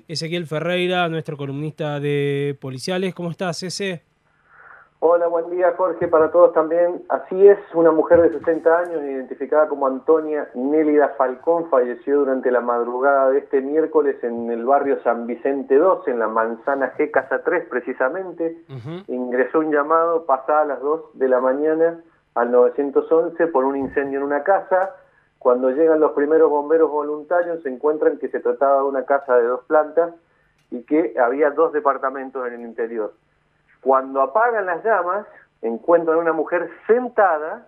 Ezequiel Ferreira, nuestro columnista de policiales. ¿Cómo estás, Eze? Hola, buen día Jorge, para todos también. Así es, una mujer de 60 años, identificada como Antonia Nélida Falcón, falleció durante la madrugada de este miércoles en el barrio San Vicente 2, en la Manzana G, Casa 3 precisamente. Ingresó un llamado pasadas las 2 de la mañana al 911 por un incendio en una casa. Cuando llegan los primeros bomberos voluntarios se encuentran que se trataba de una casa de 2 plantas y que había 2 departamentos en el interior. Cuando apagan las llamas, encuentran a una mujer sentada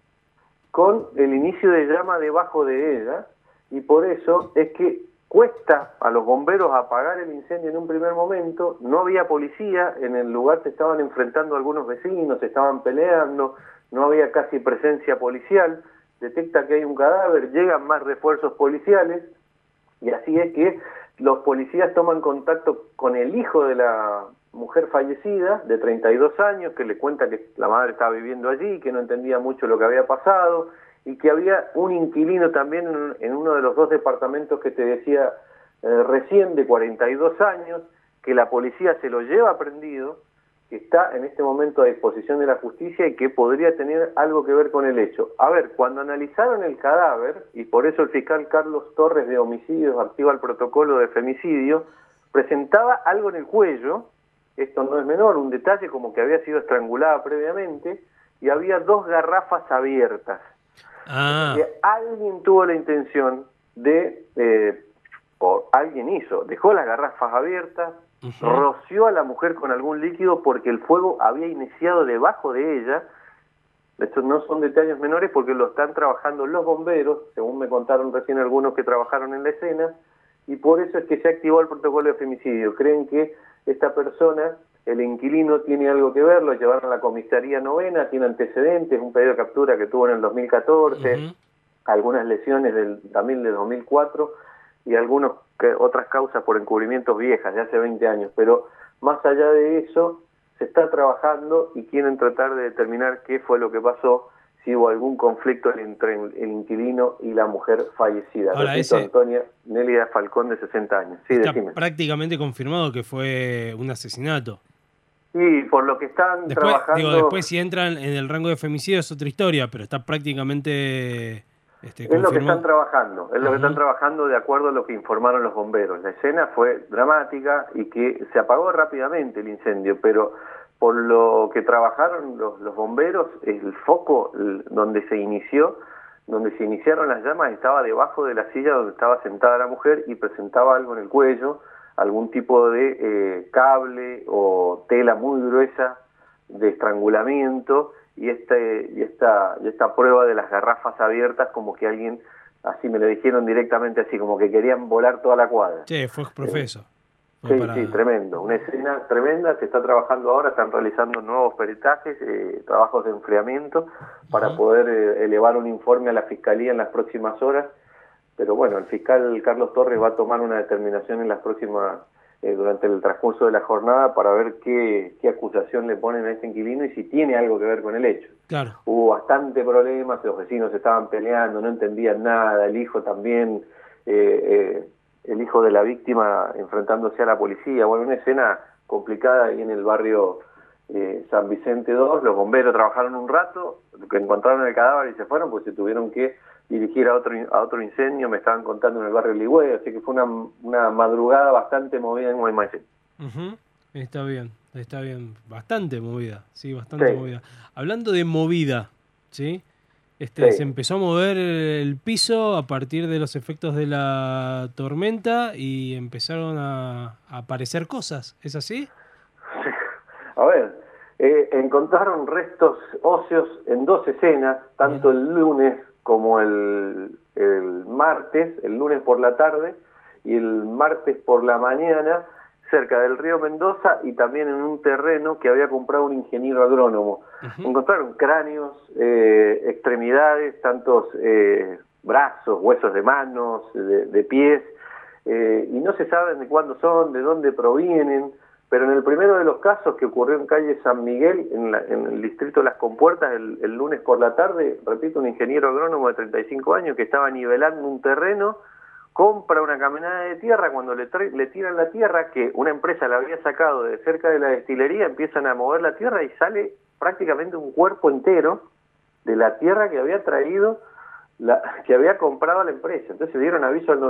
con el inicio de llama debajo de ella, y por eso es que cuesta a los bomberos apagar el incendio en un primer momento. No había policía, en el lugar se estaban enfrentando algunos vecinos, se estaban peleando, no había casi presencia policial. Detecta que hay un cadáver, llegan más refuerzos policiales, y así es que los policías toman contacto con el hijo de la mujer fallecida, de 32 años, que le cuenta que la madre estaba viviendo allí, que no entendía mucho lo que había pasado, y que había un inquilino también en uno de los 2 departamentos que te decía recién, de 42 años, que la policía se lo lleva prendido, que está en este momento a disposición de la justicia y que podría tener algo que ver con el hecho. A ver, cuando analizaron el cadáver, y por eso el fiscal Carlos Torres de Homicidios activa el protocolo de femicidio, presentaba algo en el cuello. Esto no es menor, un detalle como que había sido estrangulada previamente, y había 2 garrafas abiertas. O sea que alguien tuvo la intención de, o alguien dejó las garrafas abiertas, roció a la mujer con algún líquido porque el fuego había iniciado debajo de ella. Estos no son detalles menores porque lo están trabajando los bomberos, según me contaron recién algunos que trabajaron en la escena, y por eso es que se activó el protocolo de femicidio. Creen que esta persona, el inquilino, tiene algo que ver, lo llevaron a la comisaría novena, tiene antecedentes, un pedido de captura que tuvo en el 2014, algunas lesiones también del 2004 y otras causas por encubrimientos viejas de hace 20 años. Pero más allá de eso, se está trabajando y quieren tratar de determinar qué fue lo que pasó, si hubo algún conflicto entre el inquilino y la mujer fallecida. Ahora, Repito, Antonia Nélida Falcón, de 60 años. Sí, está decime. prácticamente confirmado que fue un asesinato. Y por lo que están trabajando... Después si entran en el rango de femicidio es otra historia, pero está prácticamente Es lo que están confirmado. trabajando, es lo que están trabajando de acuerdo a lo que informaron los bomberos. La escena fue dramática y que se apagó rápidamente el incendio, pero por lo que trabajaron los bomberos, el foco donde se iniciaron las llamas estaba debajo de la silla donde estaba sentada la mujer y presentaba algo en el cuello, algún tipo de cable o tela muy gruesa de estrangulamiento, y esta prueba de las garrafas abiertas, como que alguien, así me lo dijeron directamente, así como que querían volar toda la cuadra. Sí, fue profeso. Sí, tremendo, una escena tremenda. Se está trabajando ahora, están realizando nuevos peritajes, trabajos de enfriamiento para poder elevar un informe a la Fiscalía en las próximas horas. Pero bueno, el fiscal Carlos Torres va a tomar una determinación en las próximas, durante el transcurso de la jornada, para ver qué acusación le ponen a este inquilino y si tiene algo que ver con el hecho. Claro. Hubo bastante problemas, los vecinos estaban peleando, no entendían nada, el hijo también, el hijo de la víctima enfrentándose a la policía. Bueno, una escena complicada ahí en el barrio San Vicente 2. Los bomberos trabajaron un rato, encontraron el cadáver y se fueron, pues se tuvieron que dirigir a otro incendio, me estaban contando, en el barrio Ligüey, así que fue una madrugada bastante movida en Guaymallén. Está bien, bastante movida, sí, bastante movida. Hablando de movida, ¿sí? Se empezó a mover el piso a partir de los efectos de la tormenta y empezaron a aparecer cosas, ¿es así? A ver, encontraron restos óseos en 2 escenas, tanto el lunes como el martes, el lunes por la tarde y el martes por la mañana, cerca del río Mendoza y también en un terreno que había comprado un ingeniero agrónomo. Encontraron cráneos, extremidades, tantos brazos, huesos de manos, de pies, y no se saben de cuándo son, de dónde provienen. Pero en el primero de los casos, que ocurrió en calle San Miguel, en el distrito de Las Compuertas, el lunes por la tarde, repito, un ingeniero agrónomo de 35 años que estaba nivelando un terreno, compra una camioneta de tierra. Cuando le tiran la tierra, que una empresa la había sacado de cerca de la destilería, empiezan a mover la tierra y sale prácticamente un cuerpo entero de la tierra que había traído, que había comprado la empresa. Entonces dieron aviso al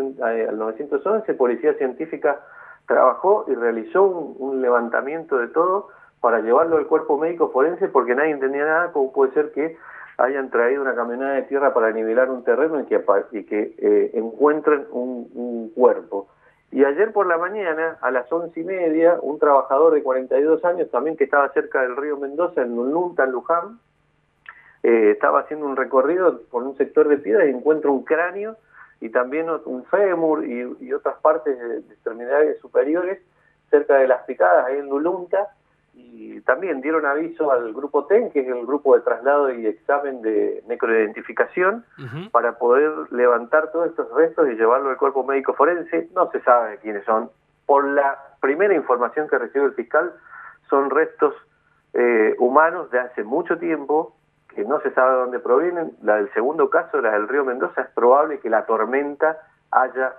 911, Policía Científica trabajó y realizó un levantamiento de todo para llevarlo al cuerpo médico forense, porque nadie entendía nada cómo puede ser que hayan traído una camioneta de tierra para nivelar un terreno y que encuentren un cuerpo. Y ayer por la mañana, a las 11:30, un trabajador de 42 años, también que estaba cerca del río Mendoza, en Lununta, en Luján, estaba haciendo un recorrido por un sector de piedras y encuentra un cráneo y también un fémur y otras partes de extremidades superiores cerca de las picadas, ahí en Lununta. Y también dieron aviso al grupo TEN, que es el grupo de traslado y examen de necroidentificación, para poder levantar todos estos restos y llevarlo al cuerpo médico forense. No se sabe quiénes son. Por la primera información que recibe el fiscal, son restos humanos de hace mucho tiempo, que no se sabe de dónde provienen. La del segundo caso, la del río Mendoza, es probable que la tormenta haya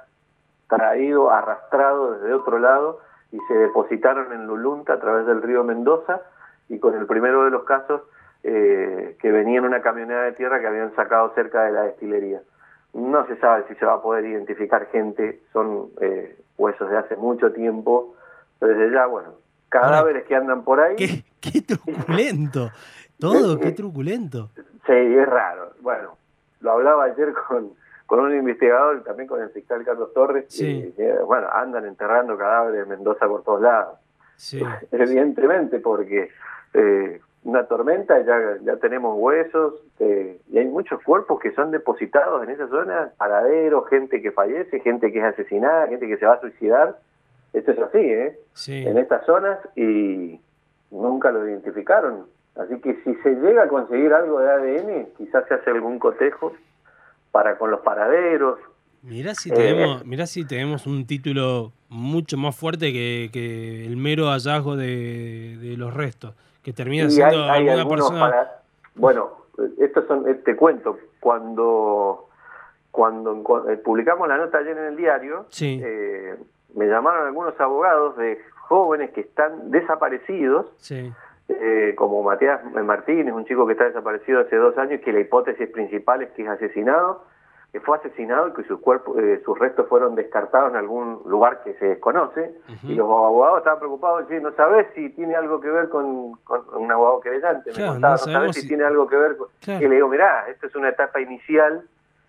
arrastrado desde otro lado y se depositaron en Lununta a través del río Mendoza, y con el primero de los casos que venía en una camioneta de tierra que habían sacado cerca de la destilería. No se sabe si se va a poder identificar gente, son huesos de hace mucho tiempo, pero desde ya, bueno, cadáveres que andan por ahí. ¡Qué truculento! Todo, qué truculento. Sí, es raro. Bueno, lo hablaba ayer con un investigador, también con el fiscal Carlos Torres, sí. Bueno, andan enterrando cadáveres de Mendoza por todos lados. Sí. Evidentemente, porque una tormenta, ya tenemos huesos, y hay muchos cuerpos que son depositados en esa zona, paraderos, gente que fallece, gente que es asesinada, gente que se va a suicidar. Esto es así, sí. En estas zonas, y nunca lo identificaron. Así que si se llega a conseguir algo de ADN, quizás se hace algún cotejo con los paraderos. Mirá si tenemos un título mucho más fuerte que el mero hallazgo de los restos, que termina siendo hay alguna persona. Bueno, estos son, te cuento, cuando publicamos la nota ayer en el diario, sí. Me llamaron algunos abogados de jóvenes que están desaparecidos, sí. Como Matías Martínez, un chico que está desaparecido hace 2 años, que la hipótesis principal es que es asesinado, que fue asesinado y que sus restos fueron descartados en algún lugar que se desconoce. Y los abogados estaban preocupados, no sabés si tiene algo que ver con un abogado querellante, claro, me contaba, no sabés si tiene algo que ver con... Claro. Y le digo, mirá, esto es una etapa inicial,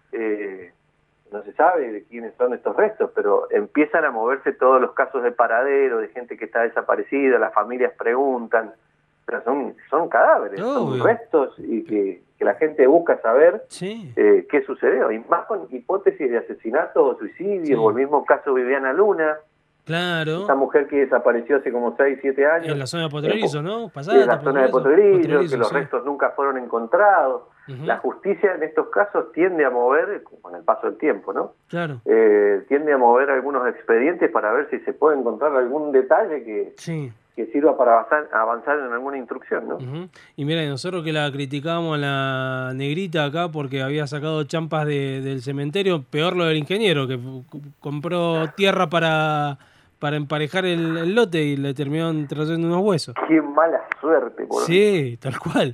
no se sabe de quiénes son estos restos, pero empiezan a moverse todos los casos de paradero, de gente que está desaparecida, las familias preguntan, pero son cadáveres, son restos, y que la gente busca saber qué sucedió, y más con hipótesis de asesinato o suicidio, o el mismo caso Viviana Luna, claro, esta mujer que desapareció hace como 6, 7 años. En la zona de Potrerillo, ¿no? En la zona de Potrerillo, que los restos nunca fueron encontrados. La justicia en estos casos tiende a mover, con el paso del tiempo, ¿no? Claro. Tiende a mover algunos expedientes para ver si se puede encontrar algún detalle que sirva para avanzar en alguna instrucción, ¿no? Y mira, nosotros que la criticábamos a la negrita acá porque había sacado champas del cementerio, peor lo del ingeniero, que compró tierra para emparejar el lote y le terminaron trayendo unos huesos. ¡Qué mala suerte! Sí, tal cual.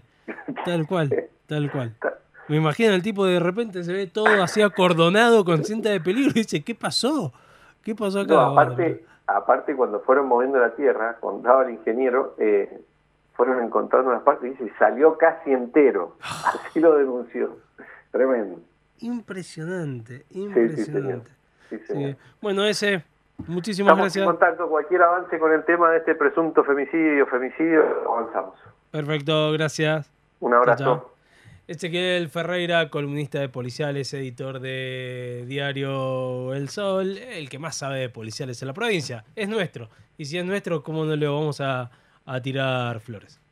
Me imagino el tipo de repente se ve todo así acordonado con cinta de peligro y dice, ¿qué pasó? ¿Qué pasó acá? No, aparte cuando fueron moviendo la tierra, contaba el ingeniero, fueron encontrando unas partes y dice, salió casi entero. Así lo denunció. Tremendo. Impresionante. Sí, señor. Sí. Bueno, muchísimas gracias. Estamos en contacto. Cualquier avance con el tema de este presunto femicidio, avanzamos. Perfecto, gracias. Un abrazo. Chao. Ezequiel Ferreira, columnista de policiales, editor de diario El Sol, el que más sabe de policiales en la provincia. Es nuestro. Y si es nuestro, ¿cómo no le vamos a tirar flores?